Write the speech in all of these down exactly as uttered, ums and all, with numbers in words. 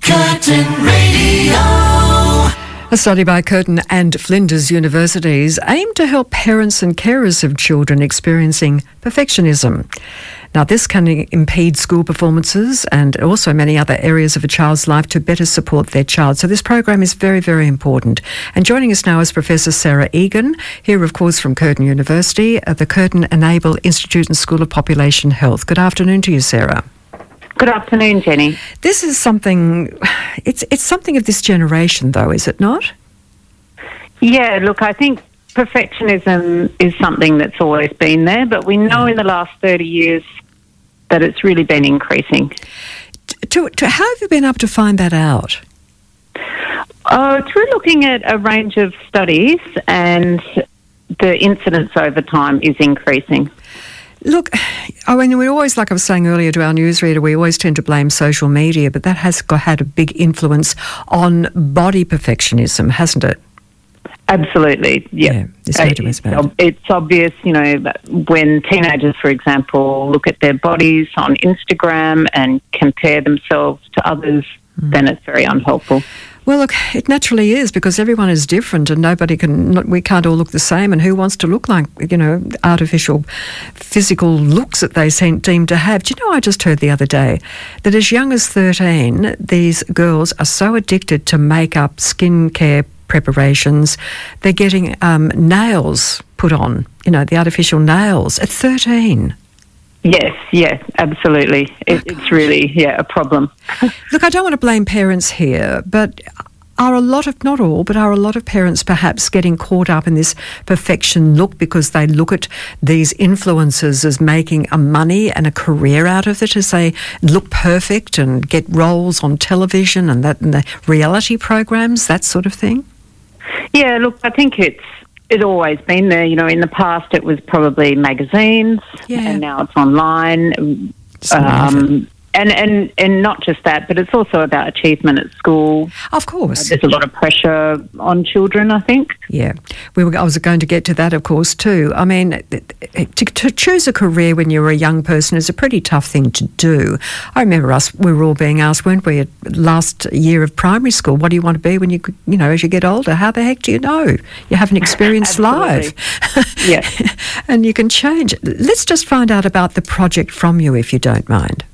Curtin Radio. A study by Curtin and Flinders Universities aimed to help parents and carers of children experiencing perfectionism. Now, this can impede school performances and also many other areas of a child's life to better support their child. So this program is very, very important. And joining us now is Professor Sarah Egan, here, of course, from Curtin University, at the Curtin Enable Institute and School of Population Health. Good afternoon to you, Sarah. Good afternoon, Jenny. This is something, it's it's something of this generation, though, is it not? Yeah, look, I think perfectionism is something that's always been there, but we know in the last thirty years that it's really been increasing. To, to, how have you been able to find that out? Oh, through looking at a range of studies, and the incidence over time is increasing. Look, I mean, we always, like I was saying earlier to our newsreader, we always tend to blame social media, but that has got, had a big influence on body perfectionism, hasn't it? Absolutely, yeah. yeah it's, it's, ob- it's obvious, you know, when teenagers, for example, look at their bodies on Instagram and compare themselves to others, mm. then it's very unhelpful. Well, look, it naturally is, because everyone is different and nobody can, we can't all look the same, and who wants to look like, you know, artificial physical looks that they seem to have. Do you know, I just heard the other day that as young as thirteen, these girls are so addicted to makeup, skincare preparations, they're getting um, nails put on, you know, the artificial nails at thirteen. Yes, yes, absolutely. It, oh, it's really, yeah, a problem. Look, I don't want to blame parents here, but are a lot of, not all, but are a lot of parents perhaps getting caught up in this perfection look because they look at these influencers as making a money and a career out of it, as they look perfect and get roles on television and that and the reality programs, that sort of thing? Yeah, look, I think it's It's always been there. You know, in the past it was probably magazines, yeah. and now it's online. Um, and, and, and not just that, but it's also about achievement at school. Of course. There's a lot of pressure on children, I think. Yeah. We were, I was going to get to that, of course, too. I mean, to, to choose a career when you're a young person is a pretty tough thing to do. I remember us, we were all being asked, weren't we, at last year of primary school, what do you want to be when you, you know, as you get older? How the heck do you know? You haven't experienced life. Yeah. And you can change. Let's just find out about the project from you, if you don't mind.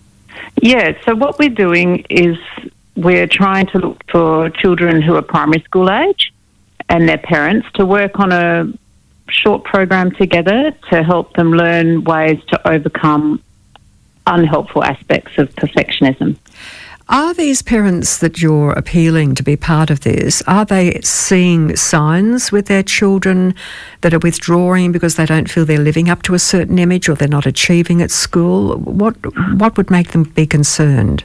Yeah, so what we're doing is we're trying to look for children who are primary school age and their parents to work on a short program together to help them learn ways to overcome unhelpful aspects of perfectionism. Are these parents that you're appealing to be part of this, are they seeing signs with their children that are withdrawing because they don't feel they're living up to a certain image or they're not achieving at school? What what would make them be concerned?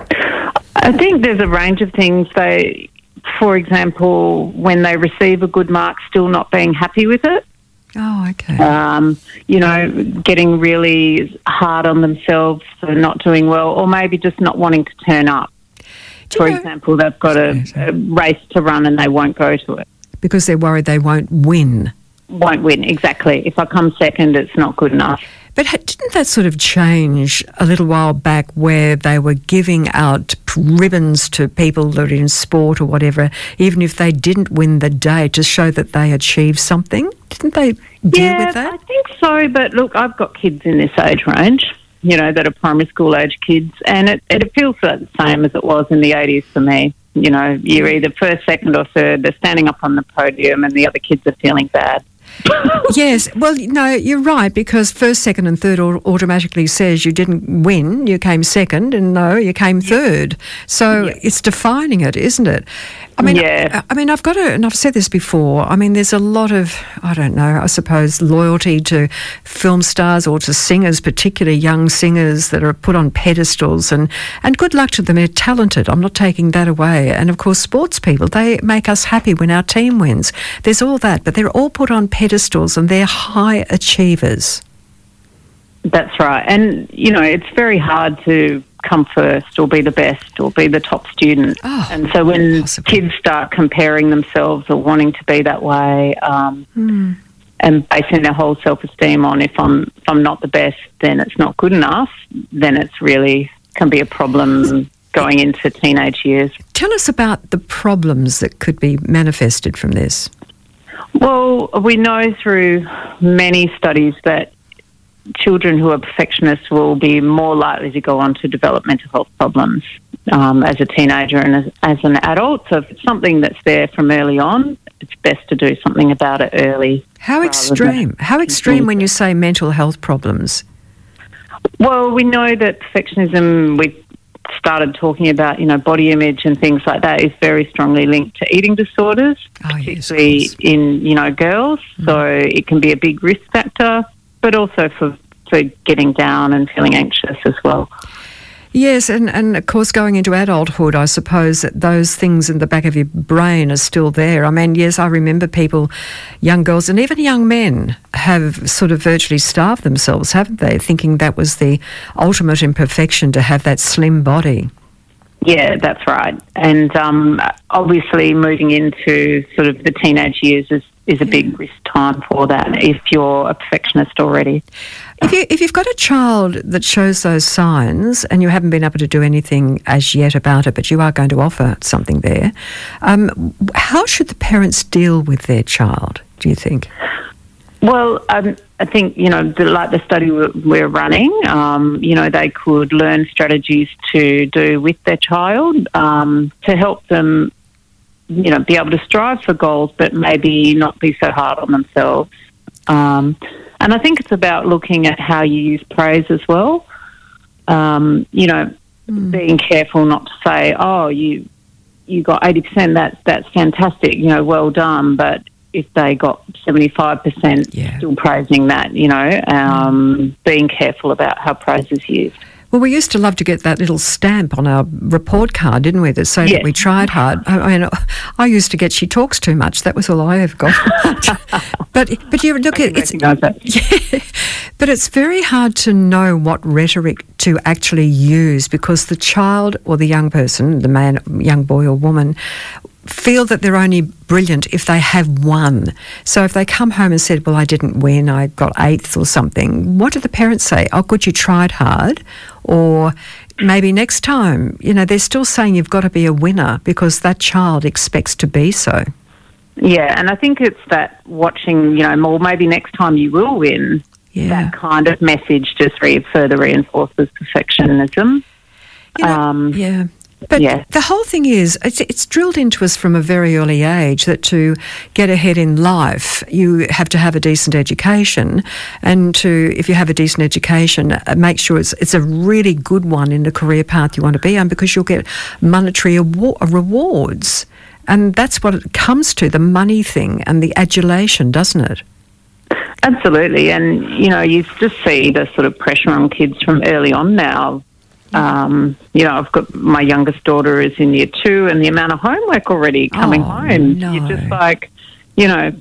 I think there's a range of things. They, for example, when they receive a good mark, still not being happy with it. Oh, okay. Um, you know, getting really hard on themselves for not doing well, or maybe just not wanting to turn up. For know, example, they've got a, a race to run and they won't go to it. Because they're worried they won't win. Won't win, exactly. If I come second, it's not good enough. But didn't that sort of change a little while back where they were giving out ribbons to people that are in sport or whatever, even if they didn't win the day, to show that they achieved something? Didn't they deal yeah, with that? I think so, but look, I've got kids in this age range, you know, that are primary school age kids, and it, it feels like the same as it was in the eighties for me. You know, you're either first, second or third, they're standing up on the podium and the other kids are feeling bad. Yes, well, no, you're right, because first, second and third automatically says you didn't win, you came second, and no, you came third. So yeah. It's defining it, isn't it? I mean, yeah. I, I mean, I've got to, and I've said this before, I mean, there's a lot of, I don't know, I suppose, loyalty to film stars or to singers, particularly young singers that are put on pedestals, and, and good luck to them, they're talented, I'm not taking that away. And of course, sports people, they make us happy when our team wins. There's all that, but they're all put on pedestals and they're high achievers. That's right. And, you know, it's very hard to come first or be the best or be the top student. Oh, and so when possibly. kids start comparing themselves or wanting to be that way um, mm. and basing their whole self-esteem on if I'm, if I'm not the best, then it's not good enough, then it's really can be a problem going into teenage years. Tell us about the problems that could be manifested from this. Well, we know through many studies that children who are perfectionists will be more likely to go on to develop mental health problems um, as a teenager and as, as an adult. So if it's something that's there from early on, it's best to do something about it early. How extreme? How extreme when you say mental health problems? Well, we know that perfectionism, we started talking about, you know, body image and things like that is very strongly linked to eating disorders, oh, yes, particularly in, you know, girls. Mm. So it can be a big risk factor, but also for, for getting down and feeling anxious as well. Yes, and, and of course going into adulthood, I suppose that those things in the back of your brain are still there. I mean, yes, I remember people, young girls and even young men have sort of virtually starved themselves, haven't they, thinking that was the ultimate imperfection to have that slim body. Yeah, that's right. And um, obviously moving into sort of the teenage years is, is a big risk time for that if you're a perfectionist already. If, you, if you've got a child that shows those signs and you haven't been able to do anything as yet about it, but you are going to offer something there, um, how should the parents deal with their child, do you think? Well, um, I think, you know, the, like the study we're, we're running, um, you know, they could learn strategies to do with their child um, to help them, you know, be able to strive for goals, but maybe not be so hard on themselves. Um, and I think it's about looking at how you use praise as well. Um, you know, mm. being careful not to say, oh, you you got eighty percent, that's, that's fantastic, you know, well done, but if they got seventy-five percent, yeah. still praising that, you know, um, being careful about how praise is used. Well, we used to love to get that little stamp on our report card, didn't we, that say yes. that we tried hard. I mean, I used to get she talks too much. That was all I ever got. but but you look at it's yeah, but it's very hard to know what rhetoric to actually use because the child or the young person, the man, young boy or woman, feel that they're only brilliant if they have won. So if they come home and said, well, I didn't win, I got eighth or something, what do the parents say? Oh, good, you tried hard. Or maybe next time, you know, they're still saying you've got to be a winner because that child expects to be so. Yeah, and I think it's that watching, you know, more maybe next time you will win, yeah. that kind of message just re- further reinforces perfectionism. You know, um, yeah. But yeah. the whole thing is, it's, it's drilled into us from a very early age that to get ahead in life, you have to have a decent education. And to, if you have a decent education, uh, make sure it's it's a really good one in the career path you want to be on because you'll get monetary award, rewards. And that's what it comes to, the money thing and the adulation, doesn't it? Absolutely. And, you know, you just see the sort of pressure on kids from early on now. Um, you know, I've got my youngest daughter is in year two and the amount of homework already coming oh, home. No. You're just like, you know,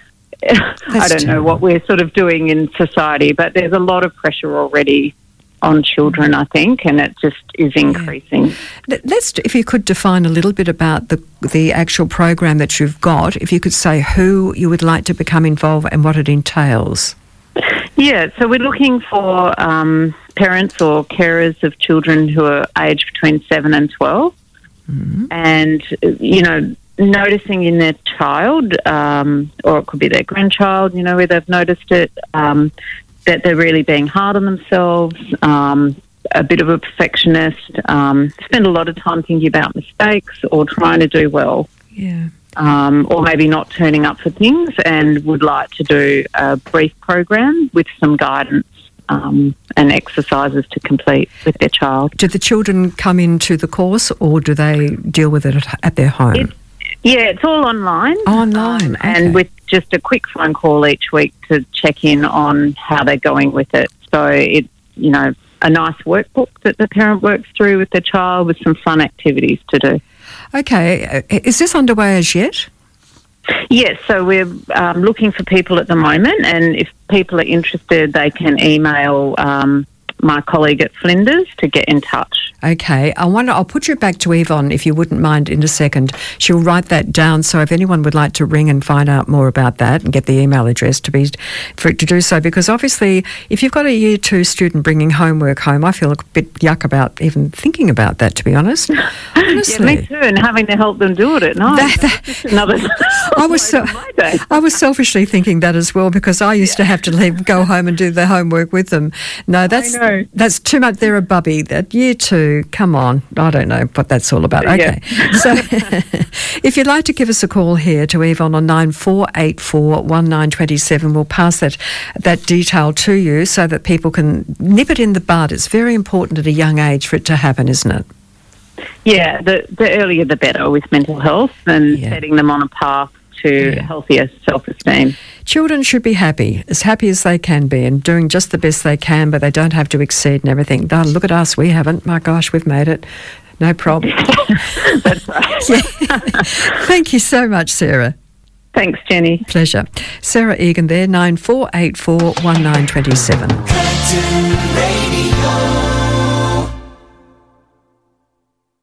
I don't know what we're sort of doing in society, but there's a lot of pressure already on children, I think, and it just is increasing. Yeah. Let's, if you could define a little bit about the the actual program that you've got, if you could say who you would like to become involved and what it entails. Yeah, so we're looking for um, parents or carers of children who are aged between seven and twelve, mm-hmm. and, you know, noticing in their child, um, or it could be their grandchild, you know, where they've noticed it, um, that they're really being hard on themselves, um, a bit of a perfectionist, um, spend a lot of time thinking about mistakes or trying to do well. Yeah. Um, or maybe not turning up for things and would like to do a brief program with some guidance um, and exercises to complete with their child. Do the children come into the course or do they deal with it at, at their home? It, yeah, it's all online. Online, um, okay. And with just a quick phone call each week to check in on how they're going with it. So it's, you know, a nice workbook that the parent works through with their child with some fun activities to do. Okay. Is this underway as yet? Yes, so we're um, looking for people at the moment, and if people are interested, they can email um, my colleague at Flinders to get in touch. Okay, I wonder, I'll put you back to Yvonne if you wouldn't mind in a second. She'll write that down, so if anyone would like to ring and find out more about that and get the email address to be for it to do so, because obviously if you've got a year two student bringing homework home, I feel a bit yuck about even thinking about that, to be honest. Honestly. Yeah, me too, and having to help them do it at night. That, that, That's just another I was so, I was selfishly thinking that as well, because I used to have to leave, go home and do the homework with them. No, that's know. that's too much. They're a bubby. That year two, come on. I don't know what that's all about. Okay. Yeah. So if you'd like to give us a call here to Yvonne on nine four eight four one nine two seven, we'll pass that, that detail to you so that people can nip it in the bud. It's very important at a young age for it to happen, isn't it? Yeah, the, the earlier the better with mental health and Yeah. setting them on a path to Yeah. healthier self-esteem. Children should be happy, as happy as they can be, and doing just the best they can, but they don't have to exceed and everything. Oh, look at us, we haven't. My gosh, we've made it. No problem. That's right. Yeah. Thank you so much, Sarah. Thanks, Jenny. Pleasure. Sarah Egan there, nine four eight four one nine two seven. Curtin Radio.